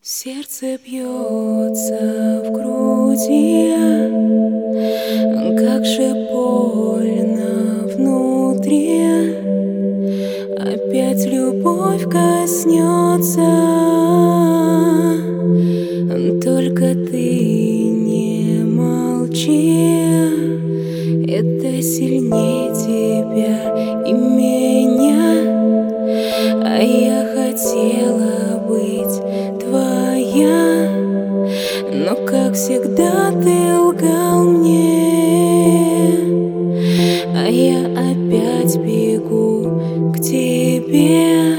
Сердце бьется в груди, как же больно внутри. Опять любовь коснется, только ты не молчи. Это сильнее тебя и меня, а я хотела быть твоя, но, как всегда, ты лгал мне, а я опять бегу к тебе.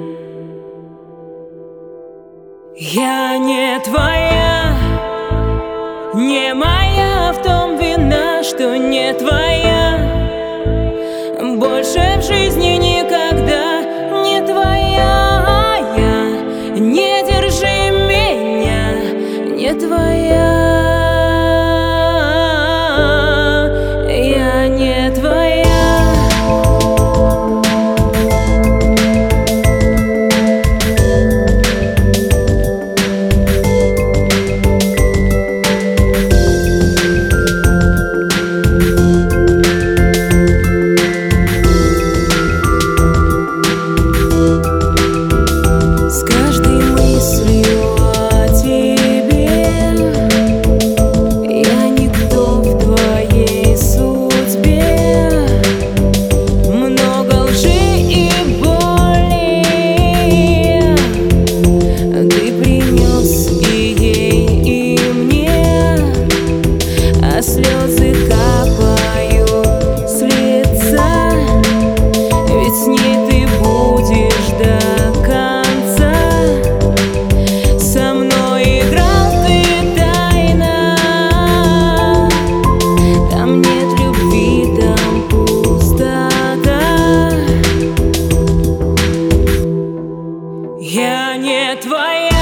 Я не твоя, не моя, в том вина, что не твоя. Больше в жизни никогда не твоя. Не держи меня, не твоя. Я не твоя. Слезы капают с лица, ведь с ней ты будешь до конца. Со мной играл ты тайно, там нет любви, там пустота. Я не твоя.